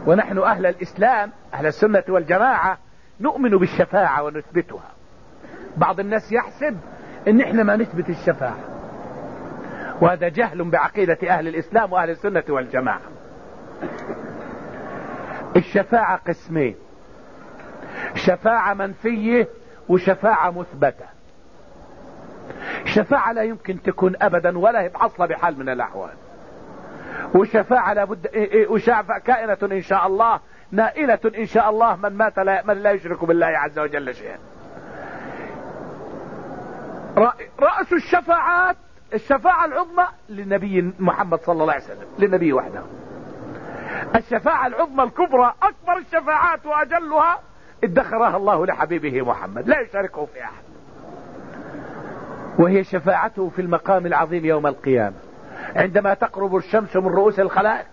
ونحن أهل الإسلام أهل السنة والجماعة نؤمن بالشفاعة ونثبتها. بعض الناس يحسب ان احنا ما نثبت الشفاعة، وهذا جهل بعقيدة أهل الإسلام وأهل السنة والجماعة. الشفاعة قسمين: شفاعة منفية وشفاعة مثبتة. شفاعة لا يمكن تكون أبدا ولا هي حصل بحال من الأحوال، وشفاعة لابد وشفاعة كائنة إن شاء الله، نائلة إن شاء الله من مات من لا يشرك بالله عز وجل شيئا. رأس الشفاعات الشفاعة العظمى للنبي محمد صلى الله عليه وسلم، للنبي وحده. الشفاعة العظمى الكبرى أكبر الشفاعات وأجلها ادخرها الله لحبيبه محمد لا يشاركه في أحد، وهي شفاعته في المقام العظيم يوم القيامة عندما تقرب الشمس من رؤوس الخلائق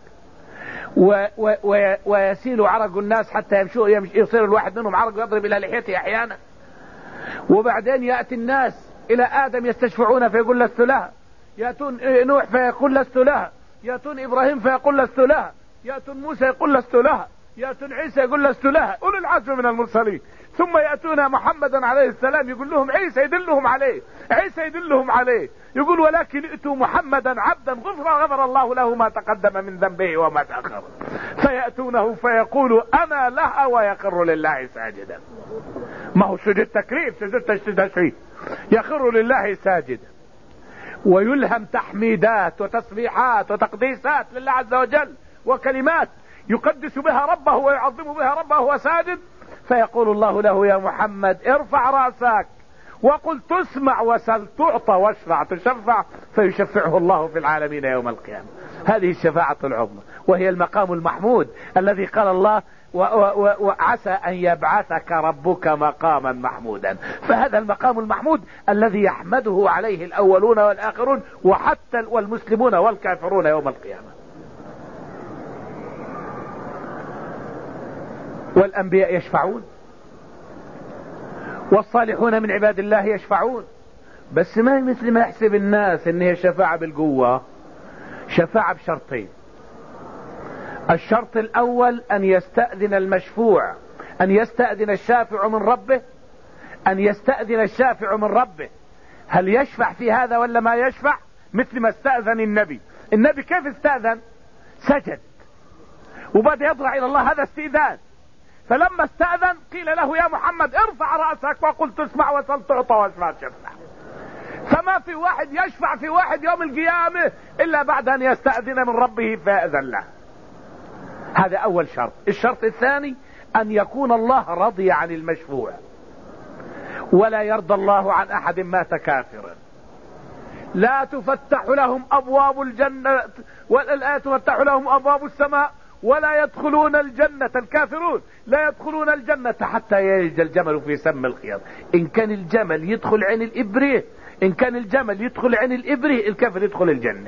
ويسيل عرق الناس حتى يصير الواحد منهم عرق يضرب إلى لحيته أحيانا، وبعدين يأتي الناس إلى آدم يستشفعون فيقول لست لها، يأتون نوح فيقول لست لها، يأتون إبراهيم فيقول لست لها، يأتون موسى يقول لست لها، يأتون عيسى يقول لست لها، أولو العزم من المرسلين. ثم يأتون محمدا عليه السلام يقول لهم عيسى يدلهم عليه، عيسى يدلهم عليه، يقول ولكن ائتوا محمدا عبدا غفر الله له ما تقدم من ذنبه وما تأخر. فيأتونه فيقول أنا لها ويقر لله ساجدا. ما هو سجود تكريم، سجود تشريف، يخر لله ساجدا ويلهم تحميدات وتسبيحات وتقديسات لله عز وجل وكلمات يقدس بها ربه ويعظم بها ربه وهو ساجد. فيقول الله له يا محمد ارفع رأسك وقل تسمع وسل تعطى واشفع تشفع، فيشفعه الله في العالمين يوم القيامة. هذه الشفاعة العظمى وهي المقام المحمود الذي قال الله وعسى أن يبعثك ربك مقاما محمودا. فهذا المقام المحمود الذي يحمده عليه الأولون والآخرون وحتى والمسلمون والكافرون يوم القيامة. والأنبياء يشفعون والصالحون من عباد الله يشفعون، بس ما مثل ما يحسب الناس ان هي شفاعة بالقوة. شفاعة بشرطين: الشرط الأول أن يستأذن المشفوع، أن يستأذن الشافع من ربه، أن يستأذن الشافع من ربه هل يشفع في هذا ولا ما يشفع، مثل ما استأذن النبي. النبي كيف استأذن؟ سجد وبدأ يضرع إلى الله، هذا استئذان. فلما استأذن قيل له يا محمد ارفع رأسك وقل تسمع وسل تعطى واشفع تشفع. فما في واحد يشفع في واحد يوم القيامة إلا بعد أن يستأذن من ربه فيأذن له. هذا أول شرط. الشرط الثاني أن يكون الله رضي عن المشفوع، ولا يرضى الله عن أحد مات كافرا. لا تفتح لهم أبواب الجنة ولا تفتح لهم أبواب السماء ولا يدخلون الجنة. الكافرون لا يدخلون الجنة حتى يلج الجمل في سم الخياط. إن كان الجمل يدخل عين الإبرة، إن كان الجمل يدخل عين الإبرة الكافر يدخل الجنة.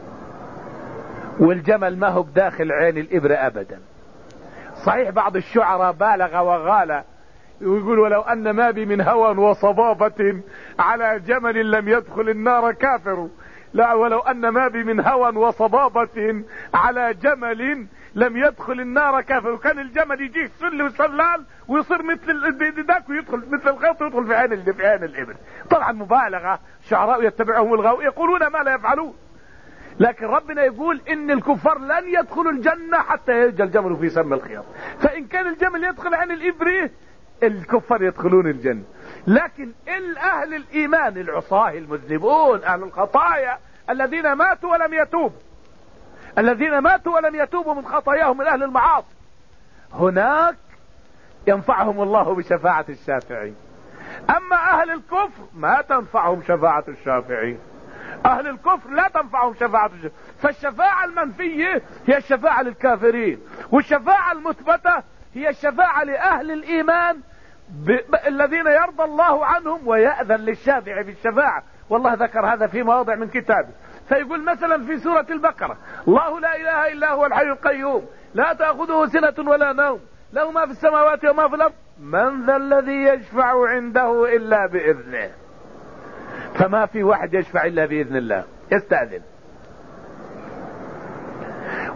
والجمل ما هو بداخل عين الإبرة أبدا. صحيح بعض الشعراء بالغ وغال ويقول ولو أن ما بي من هوى وصبابة على جمل لم يدخل النار كافر. لا، ولو أن ما بي من هوى وصبابة على جمل لم يدخل النار كافر. وكان الجمل يجيه سل وسلال ويصير مثل ذاك ويدخل مثل الخيط ويدخل في عين الإبل. طبعا مبالغة، شعراء يتبعهم الغاوي يقولون ما لا يفعلون. لكن ربنا يقول ان الكفار لن يدخلوا الجنة حتى يلج الجمل في سم الخياط. فإن كان الجمل يدخل عن الإبرة الكفار يدخلون الجنة. لكن أهل الإيمان العصاه المذنبون أهل الخطايا الذين ماتوا ولم يتوبوا، الذين ماتوا ولم يتوبوا من خطاياهم من أهل المعاصي، هناك ينفعهم الله بشفاعة الشافعين. أما أهل الكفر ما تنفعهم شفاعة الشافعين. أهل الكفر لا تنفعهم شفاعة الشافعين. فالشفاعة المنفية هي الشفاعة للكافرين، والشفاعة المثبتة هي الشفاعة لأهل الإيمان الذين يرضى الله عنهم ويأذن للشافع بالشفاعة. والله ذكر هذا في مواضع من كتابه. فيقول مثلا في سورة البقرة الله لا إله إلا هو الحي القيوم لا تأخذه سنة ولا نوم له ما في السماوات وما في الأرض من ذا الذي يشفع عنده إلا بإذنه. فما في واحد يشفع إلا بإذن الله، يستأذن.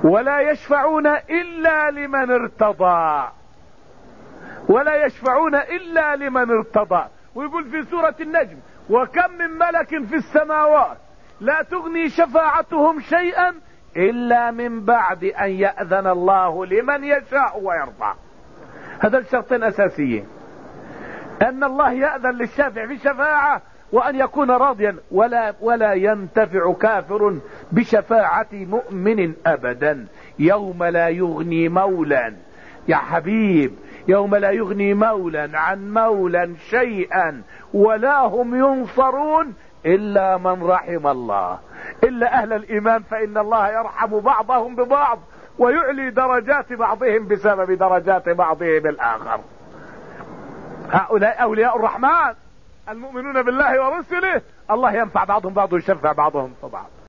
ولا يشفعون إلا لمن ارتضى، ولا يشفعون إلا لمن ارتضى. ويقول في سورة النجم: وكم من ملك في السماوات لا تغني شفاعتهم شيئا إلا من بعد أن يأذن الله لمن يشاء ويرضى. هذا الشرطين أساسيين: أن الله يأذن للشافع في شفاعة، وأن يكون راضيا. ولا ينتفع كافر بشفاعة مؤمن أبدا. يوم لا يغني مولا، يا حبيب، يوم لا يغني مولا عن مولا شيئا ولا هم ينصرون إلا من رحم الله. إلا أهل الإيمان فإن الله يرحم بعضهم ببعض ويعلي درجات بعضهم بسبب درجات بعضهم الآخر. هؤلاء أولياء الرحمن المؤمنون بالله ورسله، الله ينفع بعضهم بعض ويشفع بعضهم في بعض.